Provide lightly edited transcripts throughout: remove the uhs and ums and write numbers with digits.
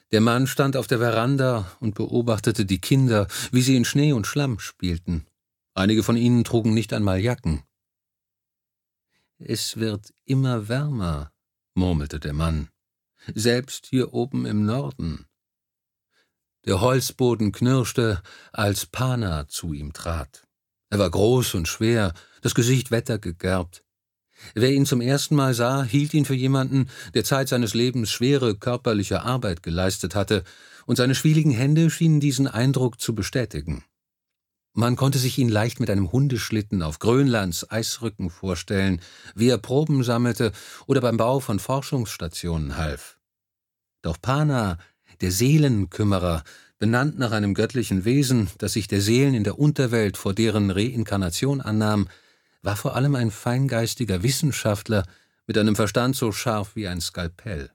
Der Mann stand auf der Veranda und beobachtete die Kinder, wie sie in Schnee und Schlamm spielten. Einige von ihnen trugen nicht einmal Jacken. »Es wird immer wärmer«, murmelte der Mann, »selbst hier oben im Norden.« Der Holzboden knirschte, als Pana zu ihm trat. Er war groß und schwer, das Gesicht wettergegerbt. Wer ihn zum ersten Mal sah, hielt ihn für jemanden, der Zeit seines Lebens schwere körperliche Arbeit geleistet hatte, und seine schwieligen Hände schienen diesen Eindruck zu bestätigen. Man konnte sich ihn leicht mit einem Hundeschlitten auf Grönlands Eisrücken vorstellen, wie er Proben sammelte oder beim Bau von Forschungsstationen half. Doch Pana, der Seelenkümmerer, benannt nach einem göttlichen Wesen, das sich der Seelen in der Unterwelt vor deren Reinkarnation annahm, war vor allem ein feingeistiger Wissenschaftler mit einem Verstand so scharf wie ein Skalpell.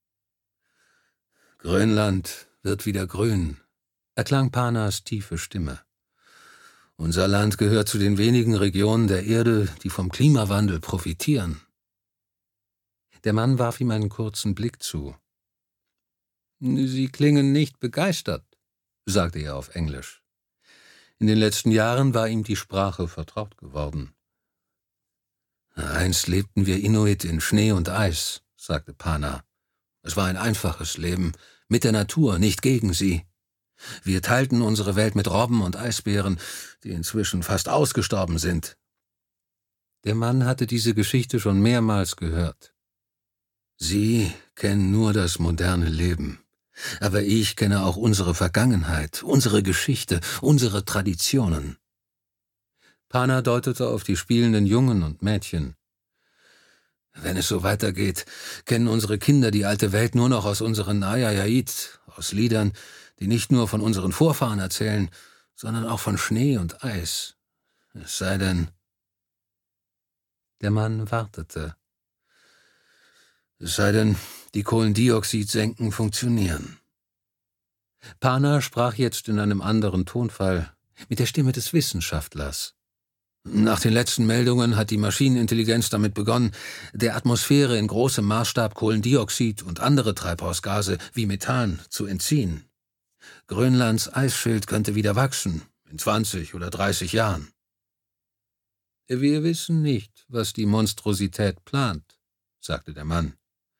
»Grönland wird wieder grün«, erklang Panas tiefe Stimme. »Unser Land gehört zu den wenigen Regionen der Erde, die vom Klimawandel profitieren.« Der Mann warf ihm einen kurzen Blick zu. »Sie klingen nicht begeistert«, sagte er auf Englisch. In den letzten Jahren war ihm die Sprache vertraut geworden. »Einst lebten wir Inuit in Schnee und Eis«, sagte Pana. »Es war ein einfaches Leben, mit der Natur, nicht gegen sie. Wir teilten unsere Welt mit Robben und Eisbären, die inzwischen fast ausgestorben sind.« Der Mann hatte diese Geschichte schon mehrmals gehört. »Sie kennen nur das moderne Leben. Aber ich kenne auch unsere Vergangenheit, unsere Geschichte, unsere Traditionen.« Pana deutete auf die spielenden Jungen und Mädchen. »Wenn es so weitergeht, kennen unsere Kinder die alte Welt nur noch aus unseren Ayayayit, aus Liedern, die nicht nur von unseren Vorfahren erzählen, sondern auch von Schnee und Eis. Es sei denn...« Der Mann wartete. »Es sei denn, die Kohlendioxidsenken funktionieren.« Pana sprach jetzt in einem anderen Tonfall, mit der Stimme des Wissenschaftlers. »Nach den letzten Meldungen hat die Maschinenintelligenz damit begonnen, der Atmosphäre in großem Maßstab Kohlendioxid und andere Treibhausgase wie Methan zu entziehen. Grönlands Eisschild könnte wieder wachsen, in 20 oder 30 Jahren.« »Wir wissen nicht, was die Monstrosität plant«, sagte der Mann.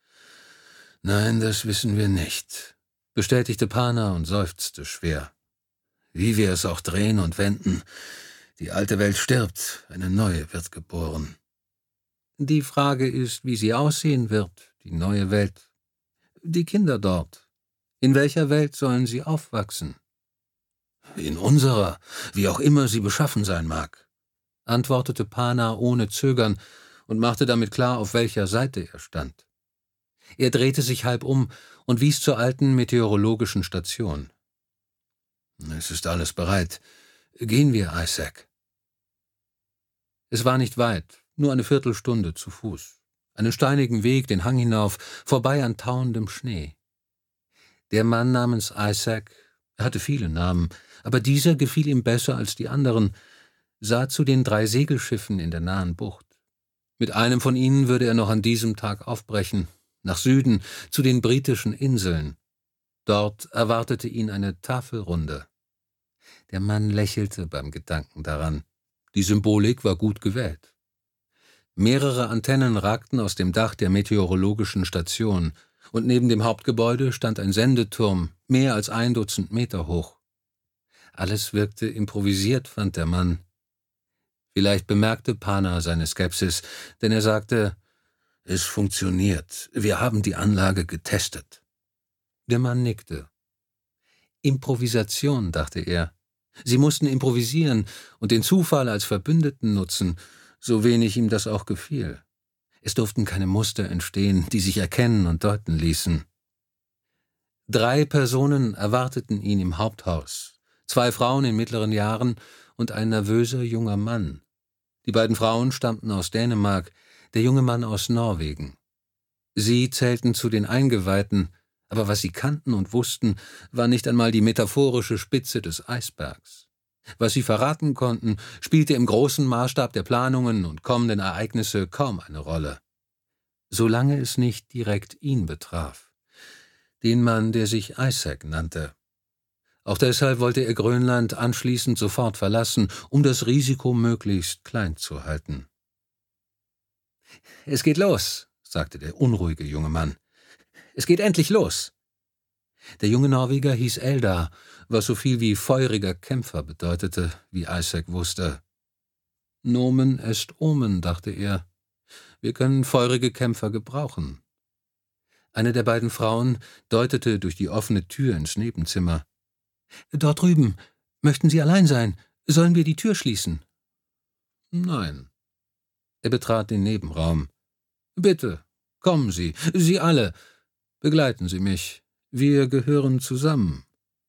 »Nein, das wissen wir nicht«, bestätigte Pana und seufzte schwer. »Wie wir es auch drehen und wenden, die alte Welt stirbt, eine neue wird geboren. Die Frage ist, wie sie aussehen wird, die neue Welt. Die Kinder dort, in welcher Welt sollen sie aufwachsen?« »In unserer, wie auch immer sie beschaffen sein mag«, antwortete Pana ohne Zögern und machte damit klar, auf welcher Seite er stand. Er drehte sich halb um und wies zur alten meteorologischen Station. »Es ist alles bereit. Gehen wir, Isaac.« Es war nicht weit, nur eine Viertelstunde zu Fuß. Einen steinigen Weg den Hang hinauf, vorbei an tauendem Schnee. Der Mann namens Isaac, er hatte viele Namen, aber dieser gefiel ihm besser als die anderen, sah zu den 3 Segelschiffen in der nahen Bucht. Mit einem von ihnen würde er noch an diesem Tag aufbrechen, nach Süden, zu den britischen Inseln. Dort erwartete ihn eine Tafelrunde. Der Mann lächelte beim Gedanken daran. Die Symbolik war gut gewählt. Mehrere Antennen ragten aus dem Dach der meteorologischen Station, und neben dem Hauptgebäude stand ein Sendeturm, mehr als 1 Dutzend Meter hoch. Alles wirkte improvisiert, fand der Mann. Vielleicht bemerkte Pana seine Skepsis, denn er sagte, »Es funktioniert. Wir haben die Anlage getestet.« Der Mann nickte. Improvisation, dachte er. Sie mussten improvisieren und den Zufall als Verbündeten nutzen, so wenig ihm das auch gefiel. Es durften keine Muster entstehen, die sich erkennen und deuten ließen. 3 Personen erwarteten ihn im Haupthaus, 2 Frauen in mittleren Jahren und ein nervöser junger Mann. Die beiden Frauen stammten aus Dänemark, der junge Mann aus Norwegen. Sie zählten zu den Eingeweihten, aber was sie kannten und wussten, war nicht einmal die metaphorische Spitze des Eisbergs. Was sie verraten konnten, spielte im großen Maßstab der Planungen und kommenden Ereignisse kaum eine Rolle. Solange es nicht direkt ihn betraf. Den Mann, der sich Isaac nannte. Auch deshalb wollte er Grönland anschließend sofort verlassen, um das Risiko möglichst klein zu halten. »Es geht los«, sagte der unruhige junge Mann. »Es geht endlich los.« Der junge Norweger hieß Eldar, was so viel wie feuriger Kämpfer bedeutete, wie Isaac wusste. »Nomen est omen«, dachte er. »Wir können feurige Kämpfer gebrauchen.« Eine der beiden Frauen deutete durch die offene Tür ins Nebenzimmer. »Dort drüben. Möchten Sie allein sein? Sollen wir die Tür schließen?« »Nein.« Er betrat den Nebenraum. »Bitte, kommen Sie, Sie alle. Begleiten Sie mich. Wir gehören zusammen.«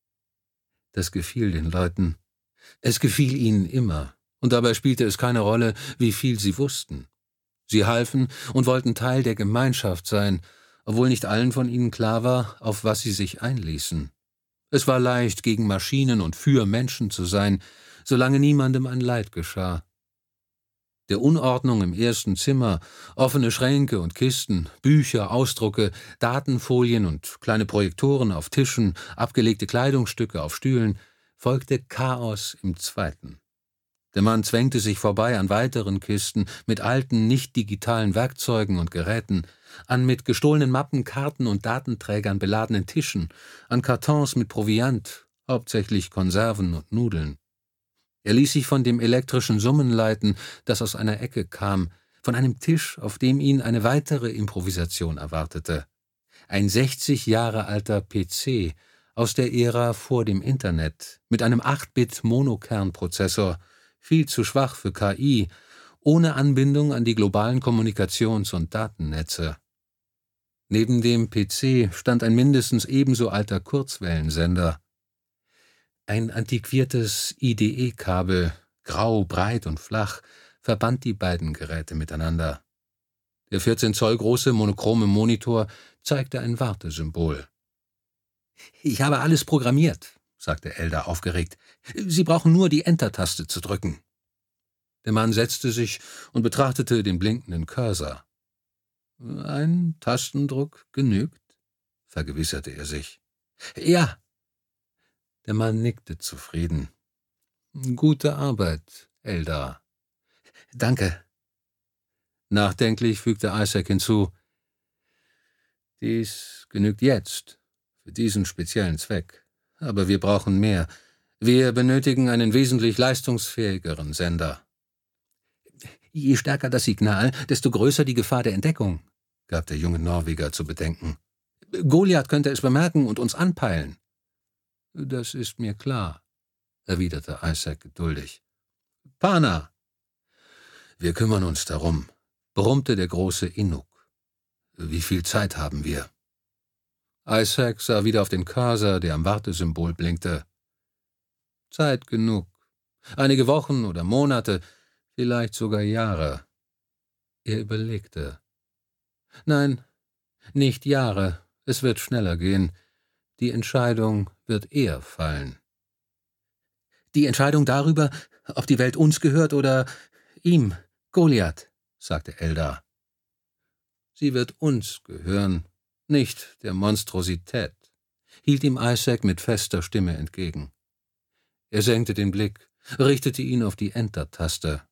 Das gefiel den Leuten. Es gefiel ihnen immer, und dabei spielte es keine Rolle, wie viel sie wussten. Sie halfen und wollten Teil der Gemeinschaft sein, obwohl nicht allen von ihnen klar war, auf was sie sich einließen. Es war leicht, gegen Maschinen und für Menschen zu sein, solange niemandem ein Leid geschah. Der Unordnung im ersten Zimmer, offene Schränke und Kisten, Bücher, Ausdrucke, Datenfolien und kleine Projektoren auf Tischen, abgelegte Kleidungsstücke auf Stühlen, folgte Chaos im zweiten. Der Mann zwängte sich vorbei an weiteren Kisten mit alten, nicht digitalen Werkzeugen und Geräten, an mit gestohlenen Mappen, Karten und Datenträgern beladenen Tischen, an Kartons mit Proviant, hauptsächlich Konserven und Nudeln. Er ließ sich von dem elektrischen Summen leiten, das aus einer Ecke kam, von einem Tisch, auf dem ihn eine weitere Improvisation erwartete. Ein 60 Jahre alter PC aus der Ära vor dem Internet, mit einem 8-Bit-Monokernprozessor, viel zu schwach für KI, ohne Anbindung an die globalen Kommunikations- und Datennetze. Neben dem PC stand ein mindestens ebenso alter Kurzwellensender. Ein antiquiertes IDE-Kabel, grau, breit und flach, verband die beiden Geräte miteinander. Der 14 Zoll große monochrome Monitor zeigte ein Wartesymbol. »Ich habe alles programmiert«, sagte Eldar aufgeregt. »Sie brauchen nur die Enter-Taste zu drücken.« Der Mann setzte sich und betrachtete den blinkenden Cursor. »Ein Tastendruck genügt«, vergewisserte er sich. »Ja.« Der Mann nickte zufrieden. »Gute Arbeit, Eldar.« »Danke.« Nachdenklich fügte Isaac hinzu. »Dies genügt jetzt, für diesen speziellen Zweck. Aber wir brauchen mehr. Wir benötigen einen wesentlich leistungsfähigeren Sender.« »Je stärker das Signal, desto größer die Gefahr der Entdeckung«, gab der junge Norweger zu bedenken. »Goliath könnte es bemerken und uns anpeilen.« »Das ist mir klar«, erwiderte Isaac geduldig. »Pana!« »Wir kümmern uns darum«, brummte der große Inuk. »Wie viel Zeit haben wir?« Isaac sah wieder auf den Cursor, der am Wartesymbol blinkte. »Zeit genug. Einige Wochen oder Monate, vielleicht sogar Jahre.« Er überlegte. »Nein, nicht Jahre. Es wird schneller gehen. Die Entscheidung wird eher fallen.« »Die Entscheidung darüber, ob die Welt uns gehört oder ihm, Goliath«, sagte Eldar. »Sie wird uns gehören, nicht der Monstrosität«, hielt ihm Isaac mit fester Stimme entgegen. Er senkte den Blick, richtete ihn auf die Enter-Taste.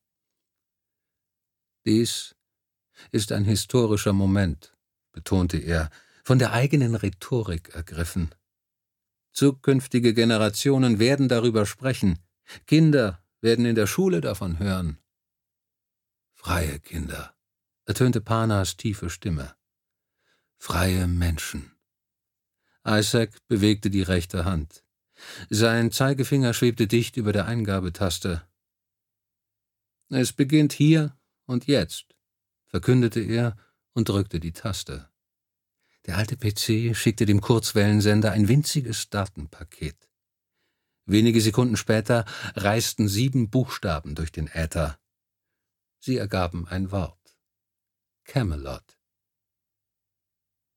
»Dies ist ein historischer Moment«, betonte er, von der eigenen Rhetorik ergriffen. »Zukünftige Generationen werden darüber sprechen. Kinder werden in der Schule davon hören.« »Freie Kinder«, ertönte Panas tiefe Stimme. »Freie Menschen.« Isaac bewegte die rechte Hand. Sein Zeigefinger schwebte dicht über der Eingabetaste. »Es beginnt hier und jetzt«, verkündete er und drückte die Taste. Der alte PC schickte dem Kurzwellensender ein winziges Datenpaket. Wenige Sekunden später reisten 7 Buchstaben durch den Äther. Sie ergaben ein Wort: Camelot.